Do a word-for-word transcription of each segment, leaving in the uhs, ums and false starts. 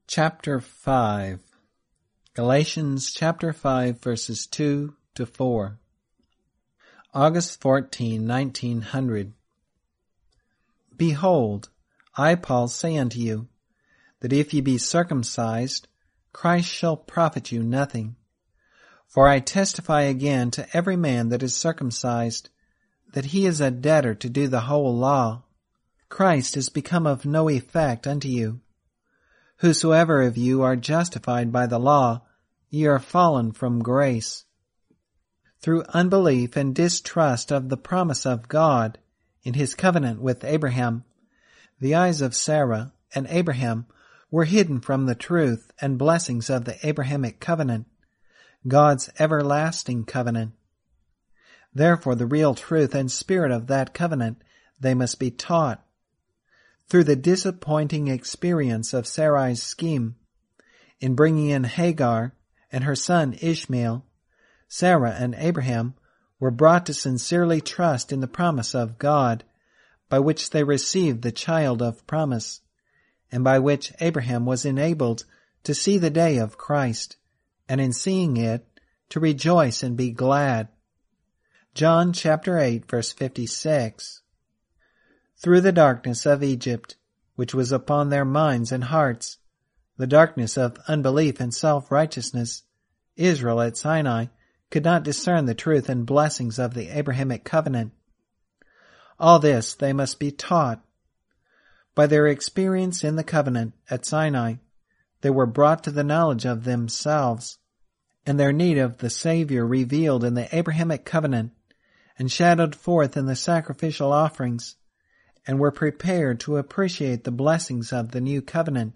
Chapter five. Galatians chapter five, verses two to four. August fourteenth, nineteen hundred. Behold, I, Paul, say unto you, that if ye be circumcised, Christ shall profit you nothing. For I testify again to every man that is circumcised, that he is a debtor to do the whole law. Christ is become of no effect unto you. Whosoever of you are justified by the law, ye are fallen from grace. Through unbelief and distrust of the promise of God in his covenant with Abraham, the eyes of Sarah and Abraham were hidden from the truth and blessings of the Abrahamic covenant, God's everlasting covenant. Therefore the real truth and spirit of that covenant they must be taught. Through the disappointing experience of Sarai's scheme in bringing in Hagar and her son Ishmael, Sarah and Abraham were brought to sincerely trust in the promise of God, by which they received the child of promise, and by which Abraham was enabled to see the day of Christ, and in seeing it, to rejoice and be glad. John chapter eight, verse fifty-six. Through the darkness of Egypt, which was upon their minds and hearts, the darkness of unbelief and self-righteousness, Israel at Sinai could not discern the truth and blessings of the Abrahamic covenant. All this they must be taught. By their experience in the covenant at Sinai, they were brought to the knowledge of themselves, and their need of the Savior revealed in the Abrahamic covenant and shadowed forth in the sacrificial offerings, and were prepared to appreciate the blessings of the new covenant.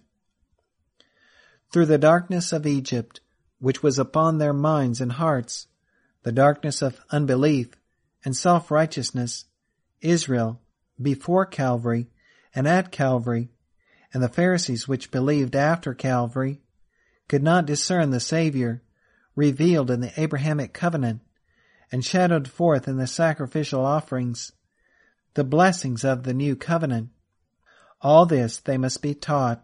Through the darkness of Egypt, which was upon their minds and hearts, the darkness of unbelief and self-righteousness, Israel, before Calvary and at Calvary, and the Pharisees which believed after Calvary, could not discern the Savior revealed in the Abrahamic covenant and shadowed forth in the sacrificial offerings, the blessings of the new covenant. All this they must be taught.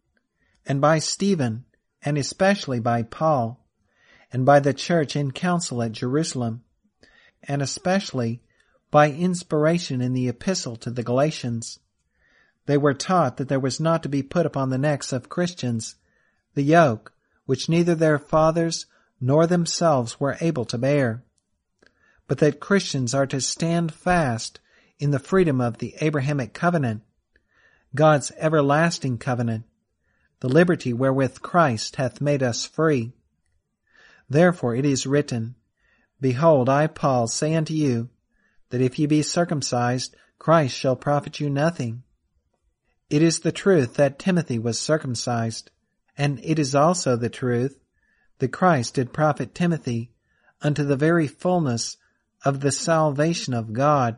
And by Stephen, and especially by Paul, and by the church in council at Jerusalem, and especially by inspiration in the epistle to the Galatians, they were taught that there was not to be put upon the necks of Christians the yoke which neither their fathers nor themselves were able to bear, but that Christians are to stand fast in the freedom of the Abrahamic covenant, God's everlasting covenant, the liberty wherewith Christ hath made us free. Therefore it is written, Behold, I, Paul, say unto you, that if ye be circumcised, Christ shall profit you nothing. It is the truth that Timothy was circumcised, and it is also the truth that Christ did profit Timothy unto the very fullness of the salvation of God.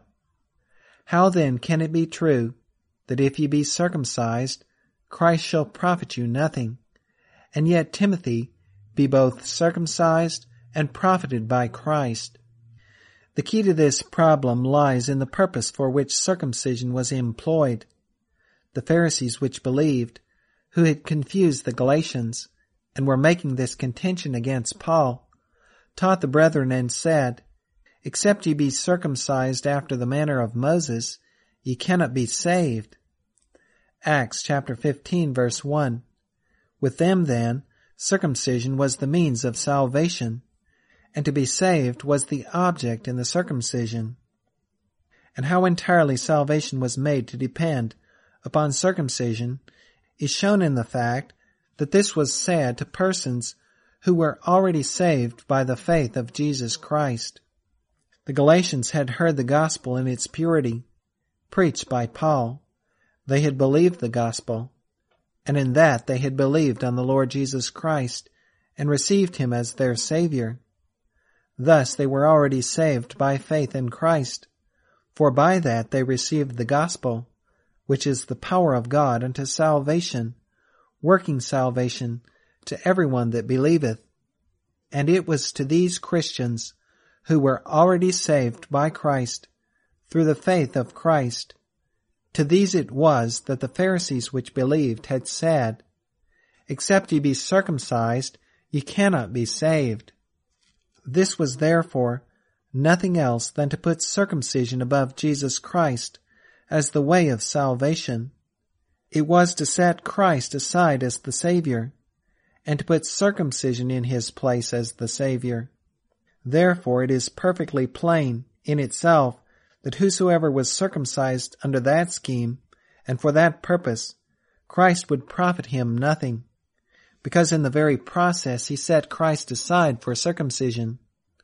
How then can it be true that if ye be circumcised, Christ shall profit you nothing, and yet Timothy be both circumcised and profited by Christ? The key to this problem lies in the purpose for which circumcision was employed. The Pharisees which believed, who had confused the Galatians, and were making this contention against Paul, taught the brethren and said, Except ye be circumcised after the manner of Moses, ye cannot be saved. Acts chapter fifteen, verse one. With them, then, circumcision was the means of salvation, and to be saved was the object in the circumcision. And how entirely salvation was made to depend upon circumcision is shown in the fact that this was said to persons who were already saved by the faith of Jesus Christ. The Galatians had heard the gospel in its purity, preached by Paul. They had believed the gospel, and in that they had believed on the Lord Jesus Christ and received him as their Savior. Thus they were already saved by faith in Christ, for by that they received the gospel, which is the power of God unto salvation, working salvation to everyone that believeth. And it was to these Christians who were already saved by Christ through the faith of Christ, to these it was that the Pharisees which believed had said, Except ye be circumcised, ye cannot be saved. This was therefore nothing else than to put circumcision above Jesus Christ as the way of salvation. It was to set Christ aside as the Savior, and to put circumcision in his place as the Savior. Therefore it is perfectly plain in itself that whosoever was circumcised under that scheme, and for that purpose, Christ would profit him nothing, because in the very process he set Christ aside for circumcision.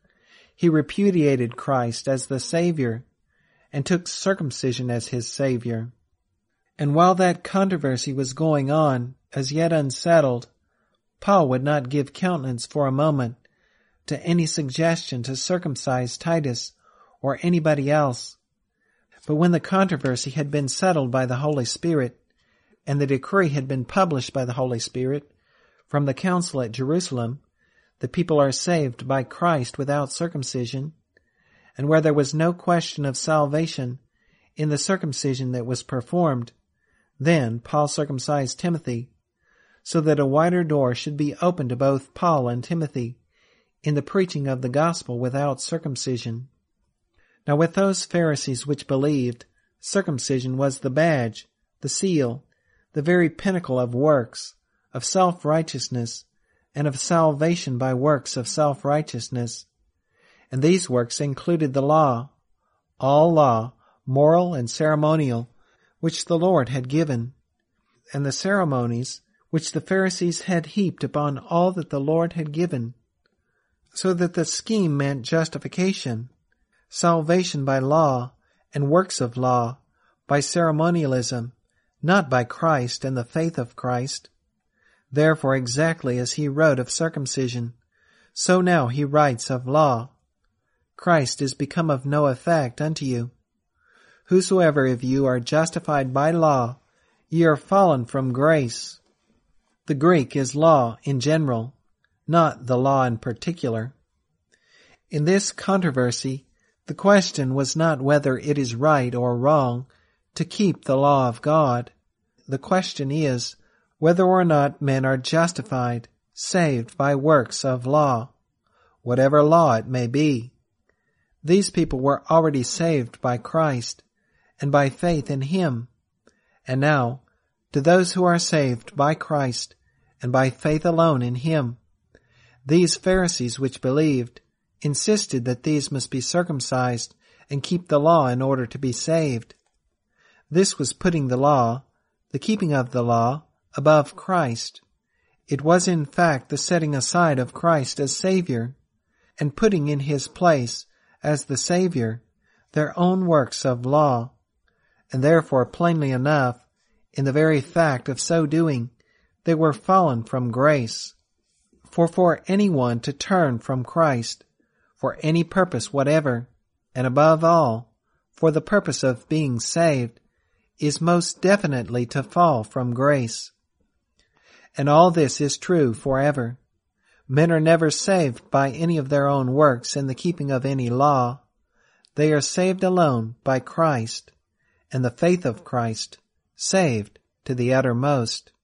He repudiated Christ as the Savior, and took circumcision as his Savior. And while that controversy was going on, as yet unsettled, Paul would not give countenance for a moment to any suggestion to circumcise Titus or anybody else. But when the controversy had been settled by the Holy Spirit, and the decree had been published by the Holy Spirit from the council at Jerusalem, the people are saved by Christ without circumcision, and where there was no question of salvation in the circumcision that was performed, then Paul circumcised Timothy, so that a wider door should be opened to both Paul and Timothy in the preaching of the gospel without circumcision. Now with those Pharisees which believed, circumcision was the badge, the seal, the very pinnacle of works, of self-righteousness, and of salvation by works of self-righteousness. And these works included the law, all law, moral and ceremonial, which the Lord had given, and the ceremonies which the Pharisees had heaped upon all that the Lord had given, so that the scheme meant justification, salvation by law and works of law, by ceremonialism, not by Christ and the faith of Christ. Therefore, exactly as he wrote of circumcision, so now he writes of law. Christ is become of no effect unto you. Whosoever of you are justified by law, ye are fallen from grace. The Greek is law in general, not the law in particular. In this controversy, the question was not whether it is right or wrong to keep the law of God. The question is whether or not men are justified, saved by works of law, whatever law it may be. These people were already saved by Christ and by faith in him. And now, to those who are saved by Christ and by faith alone in him, these Pharisees which believed insisted that these must be circumcised and keep the law in order to be saved. This was putting the law, the keeping of the law, above Christ. It was in fact the setting aside of Christ as Savior, and putting in his place as the Savior their own works of law, and therefore plainly enough, in the very fact of so doing, they were fallen from grace. For for anyone to turn from Christ, for any purpose whatever, and above all, for the purpose of being saved, is most definitely to fall from grace. And all this is true forever. Men are never saved by any of their own works in the keeping of any law. They are saved alone by Christ, and the faith of Christ, saved to the uttermost.